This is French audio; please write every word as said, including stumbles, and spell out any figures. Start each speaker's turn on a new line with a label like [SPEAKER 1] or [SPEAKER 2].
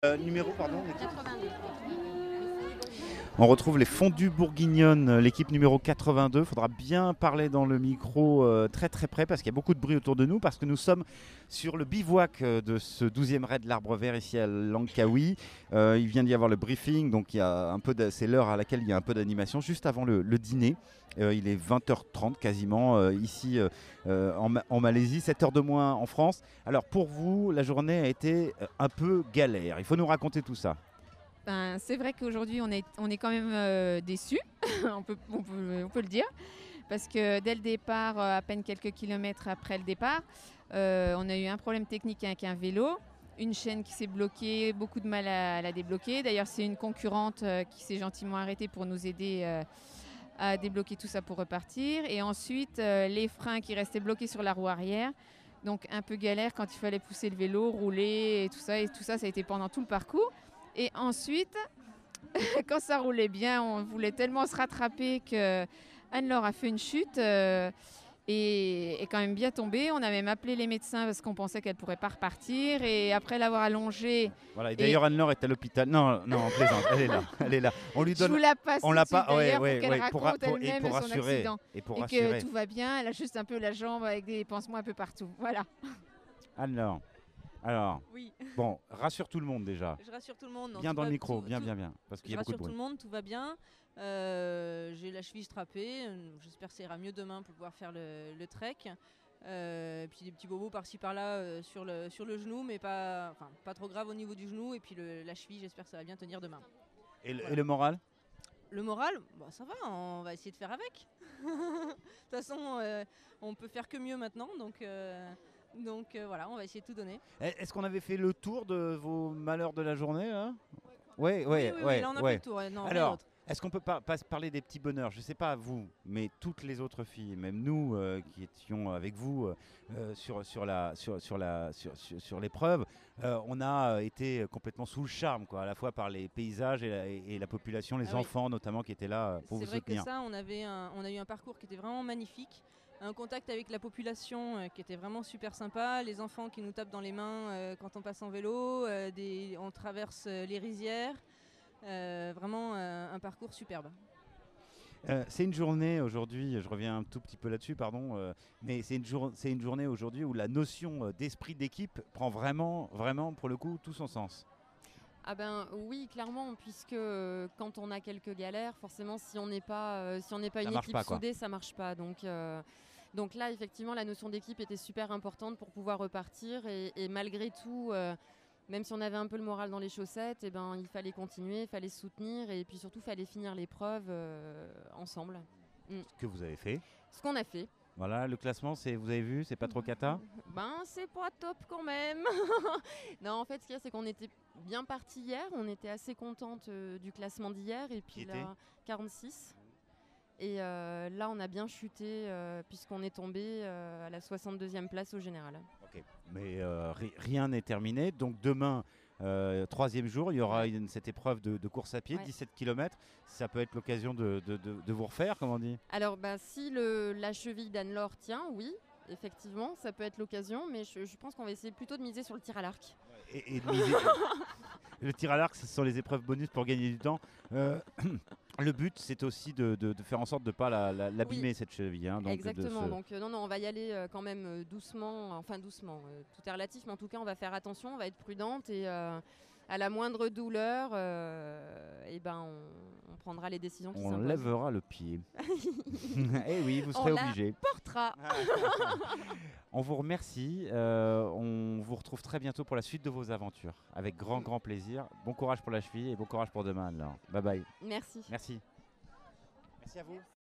[SPEAKER 1] Euh, numéro, pardon, l'équipe
[SPEAKER 2] quatre-vingt-deux.
[SPEAKER 1] On retrouve les Fondues Bourguignonnes, l'équipe numéro quatre-vingt-deux. Il faudra bien parler dans le micro euh, très très près parce qu'il y a beaucoup de bruit autour de nous, parce que nous sommes sur le bivouac euh, de ce douzième raid de l'Arbre Vert ici à Langkawi. Euh, il vient d'y avoir le briefing, donc il y a un peu de- c'est l'heure à laquelle il y a un peu d'animation, juste avant le, le dîner. Euh, il est vingt heures trente quasiment euh, ici euh, euh, en, Ma- en Malaisie, sept heures de moins en France. Alors pour vous, la journée a été euh, un peu galère. Il faut nous raconter tout ça.
[SPEAKER 2] Ben, c'est vrai qu'aujourd'hui, on est, on est quand même euh, déçus, on, peut, on, peut, on peut le dire, parce que dès le départ, euh, à peine quelques kilomètres après le départ, euh, on a eu un problème technique avec un vélo, une chaîne qui s'est bloquée, beaucoup de mal à, à la débloquer. D'ailleurs, c'est une concurrente euh, qui s'est gentiment arrêtée pour nous aider euh, à débloquer tout ça pour repartir. Et ensuite, euh, les freins qui restaient bloqués sur la roue arrière. Donc un peu galère quand il fallait pousser le vélo, rouler et tout ça. Et tout ça, ça a été pendant tout le parcours. Et ensuite, quand ça roulait bien, on voulait tellement se rattraper que Anne-Laure a fait une chute euh, et est quand même bien tombée. On a même appelé les médecins parce qu'on pensait qu'elle ne pourrait pas repartir. Et après l'avoir allongée,
[SPEAKER 1] Voilà, et
[SPEAKER 2] et
[SPEAKER 1] d'ailleurs Anne-Laure est à l'hôpital. Non, non, on plaisante, elle est là, elle est là. On lui
[SPEAKER 2] je vous
[SPEAKER 1] donne,
[SPEAKER 2] la passe
[SPEAKER 1] on
[SPEAKER 2] tout de
[SPEAKER 1] l'a
[SPEAKER 2] suite
[SPEAKER 1] pas, ouais,
[SPEAKER 2] d'ailleurs pour
[SPEAKER 1] ouais,
[SPEAKER 2] qu'elle
[SPEAKER 1] ouais, pour, ra-
[SPEAKER 2] raconte
[SPEAKER 1] pour- et
[SPEAKER 2] elle-même
[SPEAKER 1] pour
[SPEAKER 2] son
[SPEAKER 1] rassurer,
[SPEAKER 2] accident
[SPEAKER 1] et pour
[SPEAKER 2] et que
[SPEAKER 1] rassurer.
[SPEAKER 2] tout va bien. Elle a juste un peu la jambe avec des pansements un peu partout. Voilà.
[SPEAKER 1] Anne-Laure, alors,
[SPEAKER 3] Oui,
[SPEAKER 1] bon, rassure tout le monde déjà.
[SPEAKER 3] je rassure tout le monde. Non,
[SPEAKER 1] Bien
[SPEAKER 3] tout
[SPEAKER 1] dans le
[SPEAKER 3] va,
[SPEAKER 1] micro,
[SPEAKER 3] tout,
[SPEAKER 1] bien,
[SPEAKER 3] tout-
[SPEAKER 1] bien, bien, parce qu'il y
[SPEAKER 3] je
[SPEAKER 1] a beaucoup de
[SPEAKER 3] rassure tout
[SPEAKER 1] bruit.
[SPEAKER 3] le monde, tout va bien. Euh, j'ai la cheville strappée. euh, J'espère que ça ira mieux demain pour pouvoir faire le, le trek. Euh, puis des petits bobos par-ci par-là euh, sur, le, sur le genou, mais pas, enfin, pas trop grave au niveau du genou. Et puis le- la cheville, j'espère que ça va bien tenir demain.
[SPEAKER 1] Et, le- et
[SPEAKER 3] Voilà.
[SPEAKER 1] le moral?
[SPEAKER 3] Le moral, bah, ça va, on va essayer de faire avec. De toute façon, euh, on peut faire que mieux maintenant. Donc, euh, donc euh, voilà, on va essayer de tout donner.
[SPEAKER 1] Eh, Est-ce qu'on avait fait le tour de vos malheurs de la journée là? Ouais,
[SPEAKER 3] Oui,
[SPEAKER 1] ouais,
[SPEAKER 3] oui, oui,
[SPEAKER 1] ouais,
[SPEAKER 3] là on a fait
[SPEAKER 1] ouais.
[SPEAKER 3] le tour. ouais, Non, rien
[SPEAKER 1] Alors,
[SPEAKER 3] d'autre.
[SPEAKER 1] est-ce qu'on peut pas, pas se parler des petits bonheurs? Je sais pas vous, mais toutes les autres filles, même nous euh, qui étions avec vous euh, euh, sur, sur la sur, sur la sur, sur, sur l'épreuve, euh, on a été complètement sous le charme, quoi, à la fois par les paysages et la, et- et la population, les
[SPEAKER 3] Ah oui.
[SPEAKER 1] enfants notamment qui étaient là euh, pour
[SPEAKER 3] C'est
[SPEAKER 1] vous
[SPEAKER 3] vrai que
[SPEAKER 1] soutenir.
[SPEAKER 3] ça, on, avait un- on a eu un parcours qui était vraiment magnifique, un contact avec la population euh, qui était vraiment super sympa, les enfants qui nous tapent dans les mains euh, quand on passe en vélo, euh, des- on traverse euh, les rizières, euh, vraiment euh, un parcours superbe.
[SPEAKER 1] Euh, c'est une journée aujourd'hui, je reviens un tout petit peu là-dessus, pardon, euh, mais c'est une, jour- c'est une journée aujourd'hui où la notion euh, d'esprit d'équipe prend vraiment, vraiment, pour le coup, tout son sens.
[SPEAKER 4] Ah ben oui, clairement, puisque euh, quand on a quelques galères, forcément, si on n'est pas, euh, si on n'est pas
[SPEAKER 1] Ça
[SPEAKER 4] une
[SPEAKER 1] marche
[SPEAKER 4] équipe
[SPEAKER 1] pas, quoi.
[SPEAKER 4] soudée, ça marche pas. Donc, euh, donc là, effectivement, la notion d'équipe était super importante pour pouvoir repartir. Et, et malgré tout, euh, même si on avait un peu le moral dans les chaussettes, eh ben, il fallait continuer, il fallait se soutenir et puis surtout, il fallait finir l'épreuve euh, ensemble. Mm.
[SPEAKER 1] Ce que vous avez fait.
[SPEAKER 4] Ce qu'on a fait.
[SPEAKER 1] Voilà, le classement, c'est, vous avez vu, c'est pas trop cata.
[SPEAKER 4] Ben, c'est pas top quand même. Non, en fait, ce qu'il y a, c'est qu'on était bien parti hier. On était assez contente euh, du classement d'hier. Et puis
[SPEAKER 1] Qui
[SPEAKER 4] là,
[SPEAKER 1] était
[SPEAKER 4] quarante-six. Et euh, là, on a bien chuté euh, puisqu'on est tombé euh, à la soixante-deuxième place au général.
[SPEAKER 1] Ok, mais euh, ri- rien n'est terminé. Donc demain, euh, troisième jour, il y aura
[SPEAKER 4] Ouais.
[SPEAKER 1] une- cette épreuve de, de course à pied,
[SPEAKER 4] Ouais.
[SPEAKER 1] dix-sept kilomètres. Ça peut être l'occasion de, de- de- de vous refaire, comme on dit.
[SPEAKER 4] Alors, bah, si le, la cheville d'Anne-Laure tient, oui, effectivement, ça peut être l'occasion. Mais je, je pense qu'on va essayer plutôt de miser sur le tir à l'arc.
[SPEAKER 1] Et, et de miser- le tir à l'arc, ce sont les épreuves bonus pour gagner du temps. Euh, le but, c'est aussi de, de- de faire en sorte de ne pas la- la- l'abîmer,
[SPEAKER 4] Oui.
[SPEAKER 1] cette cheville. hein, donc de
[SPEAKER 4] Exactement.
[SPEAKER 1] se-
[SPEAKER 4] Donc euh, non, non, on va y aller euh, quand même euh, doucement. Enfin doucement. euh, tout est relatif, mais en tout cas, on va faire attention, on va être prudente et euh, à la moindre douleur, euh, eh ben, on, on prendra les décisions qui
[SPEAKER 1] on
[SPEAKER 4] s'imposent.
[SPEAKER 1] lèvera le pied. Eh oui, vous
[SPEAKER 4] On
[SPEAKER 1] serez
[SPEAKER 4] la
[SPEAKER 1] obligé.
[SPEAKER 4] portera.
[SPEAKER 1] On vous remercie. euh, on vous retrouve très bientôt pour la suite de vos aventures. Avec grand, grand plaisir. Bon courage pour la cheville et bon courage pour demain. Alors. Bye bye.
[SPEAKER 4] Merci.
[SPEAKER 1] Merci. Merci à vous.